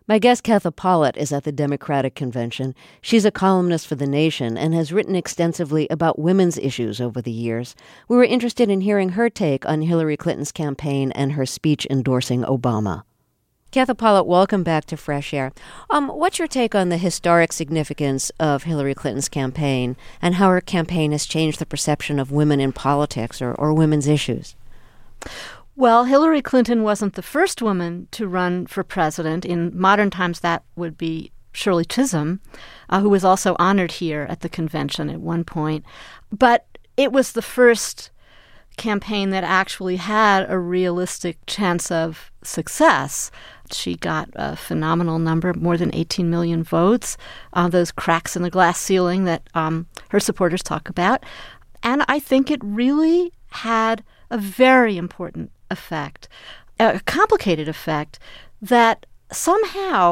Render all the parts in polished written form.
My guest, Katha Pollitt, is at the Democratic Convention. She's a columnist for The Nation and has written extensively about women's issues over the years. We were interested in hearing her take on Hillary Clinton's campaign and her speech endorsing Obama. Katha Pollitt, welcome back to Fresh Air. What's your take on the historic significance of Hillary Clinton's campaign and how her campaign has changed the perception of women in politics or women's issues? Well, Hillary Clinton wasn't the first woman to run for president. In modern times, that would be Shirley Chisholm, who was also honored here at the convention at one point. But it was the first campaign that actually had a realistic chance of success. She got a phenomenal number, more than 18 million votes, those cracks in the glass ceiling that her supporters talk about. And I think it really had a very important effect, a complicated effect, that somehow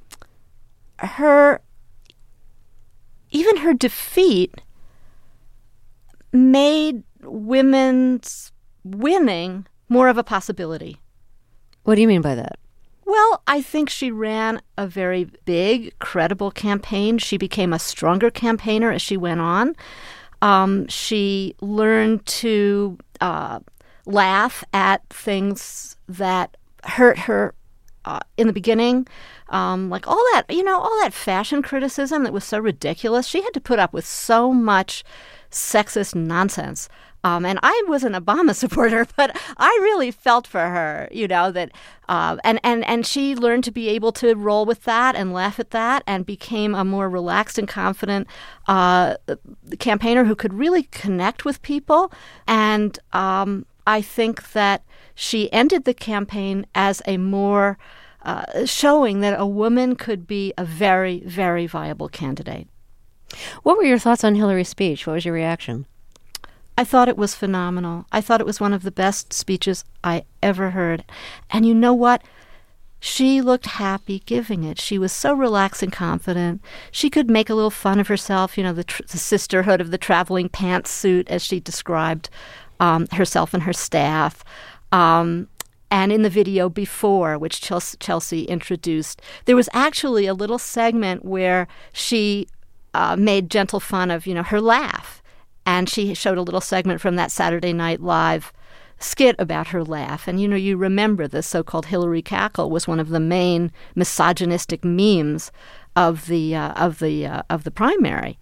even her defeat made women's winning more of a possibility. What do you mean by that? Well, I think she ran a very big, credible campaign. She became a stronger campaigner as she went on. She learned to laugh at things that hurt her in the beginning, like all that fashion criticism that was so ridiculous. She had to put up with so much sexist nonsense. And I was an Obama supporter, but I really felt for her, that and she learned to be able to roll with that and laugh at that and became a more relaxed and confident campaigner who could really connect with people. And I think that she ended the campaign as a more showing that a woman could be a very, very viable candidate. What were your thoughts on Hillary's speech? What was your reaction? I thought it was phenomenal. I thought it was one of the best speeches I ever heard. And you know what? She looked happy giving it. She was so relaxed and confident. She could make a little fun of herself, the sisterhood of the traveling pantsuit, as she described herself and her staff. And in the video before, which Chelsea introduced, there was actually a little segment where she made gentle fun of, her laugh. And she showed a little segment from that Saturday Night Live skit about her laugh. And, you remember the so-called Hillary cackle was one of the main misogynistic memes of the primary.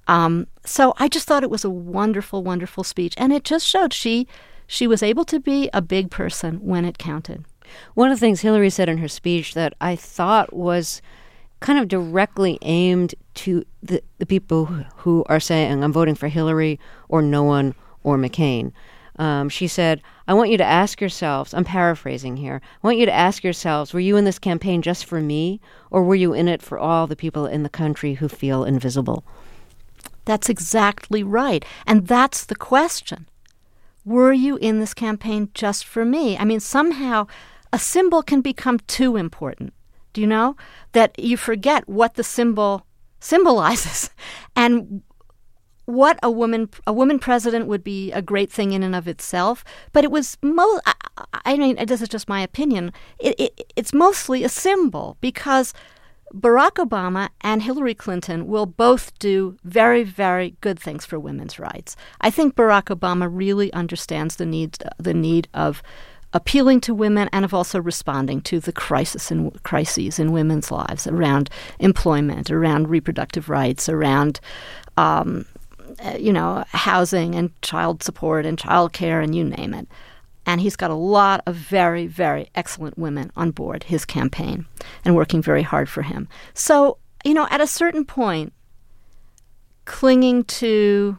So I just thought it was a wonderful, wonderful speech. And it just showed she was able to be a big person when it counted. One of the things Hillary said in her speech that I thought was kind of directly aimed to the people who are saying, I'm voting for Hillary or no one or McCain. She said, I want you to ask yourselves, I'm paraphrasing here, I want you to ask yourselves, were you in this campaign just for me, or were you in it for all the people in the country who feel invisible? That's exactly right. And that's the question. Were you in this campaign just for me? I mean, somehow a symbol can become too important. Do you know? That you forget what the symbol symbolizes. And what a woman president would be a great thing in and of itself. But it was, this is just my opinion, it's mostly a symbol because Barack Obama and Hillary Clinton will both do very, very good things for women's rights. I think Barack Obama really understands the need of appealing to women and of also responding to the crises in women's lives around employment, around reproductive rights, around housing and child support and child care and you name it. And he's got a lot of very, very excellent women on board his campaign and working very hard for him. So, at a certain point, clinging to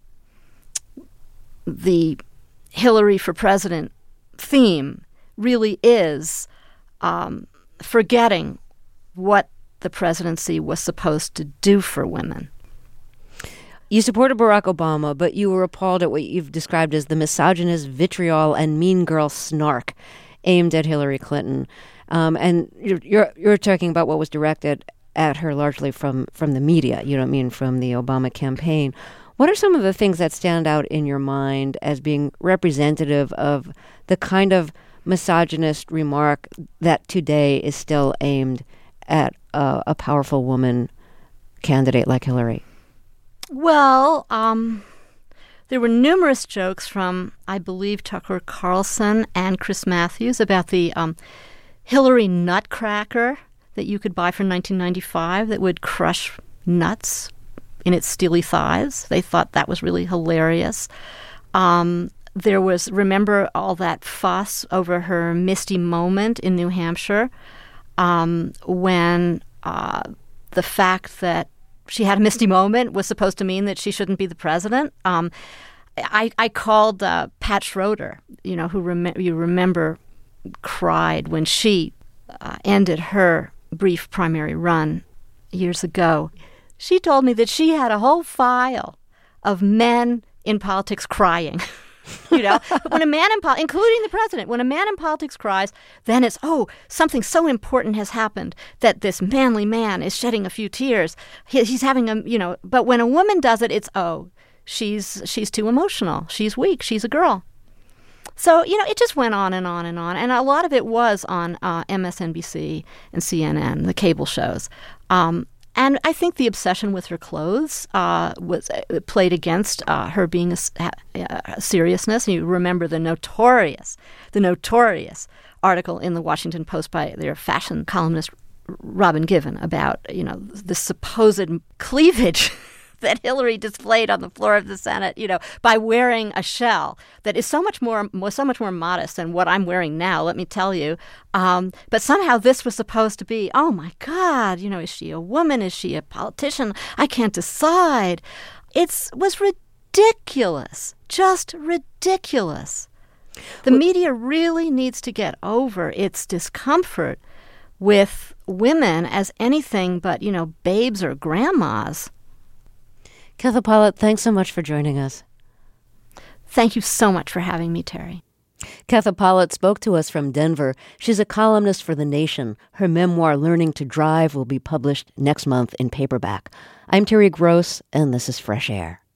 the Hillary for president theme really is forgetting what the presidency was supposed to do for women. You supported Barack Obama, but you were appalled at what you've described as the misogynist vitriol and mean girl snark aimed at Hillary Clinton. And you're talking about what was directed at her largely from the media. You don't mean from the Obama campaign. What are some of the things that stand out in your mind as being representative of the kind of misogynist remark that today is still aimed at a powerful woman candidate like Hillary? Well, there were numerous jokes from, I believe, Tucker Carlson and Chris Matthews about the Hillary Nutcracker that you could buy for $19.95 that would crush nuts in its steely thighs. They thought that was really hilarious. There was, remember all that fuss over her misty moment in New Hampshire when the fact that she had a misty moment was supposed to mean that she shouldn't be the president. I called Pat Schroeder, who you remember cried when she ended her brief primary run years ago. She told me that she had a whole file of men in politics crying. When a man in politics, including the president, when a man in politics cries, then it's, something so important has happened that this manly man is shedding a few tears. He's having but when a woman does it, it's, she's too emotional. She's weak. She's a girl. So, it just went on and on and on. And a lot of it was on MSNBC and CNN, the cable shows. And I think the obsession with her clothes was played against her being a seriousness. You remember the notorious article in the Washington Post by their fashion columnist Robin Given about the supposed cleavage that Hillary displayed on the floor of the Senate, by wearing a shell that is so much more modest than what I'm wearing now, let me tell you. But somehow this was supposed to be, oh my God, is she a woman? Is she a politician? I can't decide. It was ridiculous, just ridiculous. The media really needs to get over its discomfort with women as anything but, babes or grandmas. Katha Pollitt, thanks so much for joining us. Thank you so much for having me, Terry. Katha Pollitt spoke to us from Denver. She's a columnist for The Nation. Her memoir, Learning to Drive, will be published next month in paperback. I'm Terry Gross, and this is Fresh Air.